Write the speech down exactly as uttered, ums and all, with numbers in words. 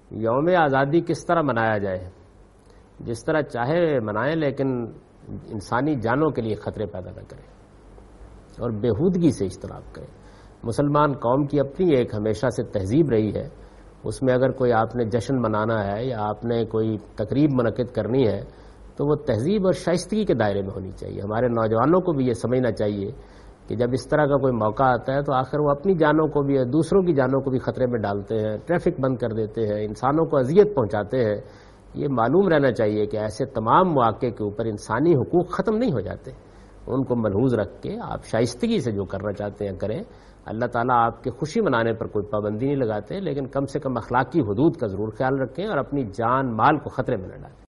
यौम आज़ादी किस तरह मनाया जाए, जिस तरह चाहे मनाएं, लेकिन इंसानी जानों के लिए ख़तरे पैदा न करें और बेहूदगी से इज्तनाब करें। मुसलमान कौम की अपनी एक हमेशा से तहजीब रही है, उसमें अगर कोई आपने जश्न मनाना है या आपने कोई तकरीब मुनक़िद करनी है तो वो तहजीब और शाइस्तगी के दायरे में होनी चाहिए। हमारे नौजवानों को भी ये समझना चाहिए कि जब इस तरह का कोई मौका आता है तो आखिर वो अपनी जानों को भी, दूसरों की जानों को भी ख़तरे में डालते हैं, ट्रैफिक बंद कर देते हैं, इंसानों को अजियत पहुँचाते हैं। ये मालूम रहना चाहिए कि ऐसे तमाम मौक़े के ऊपर इंसानी हुकूक़ ख़त्म नहीं हो जाते, उनको मलहूज़ रख के आप शाइस्तगी से जो करना चाहते हैं करें। अल्लाह ताला आपके खुशी मनाने पर कोई पाबंदी नहीं लगाते, लेकिन कम से कम अखलाकी हुदूद का ज़रूर ख्याल रखें और अपनी जान माल को ख़तरे में न डालें।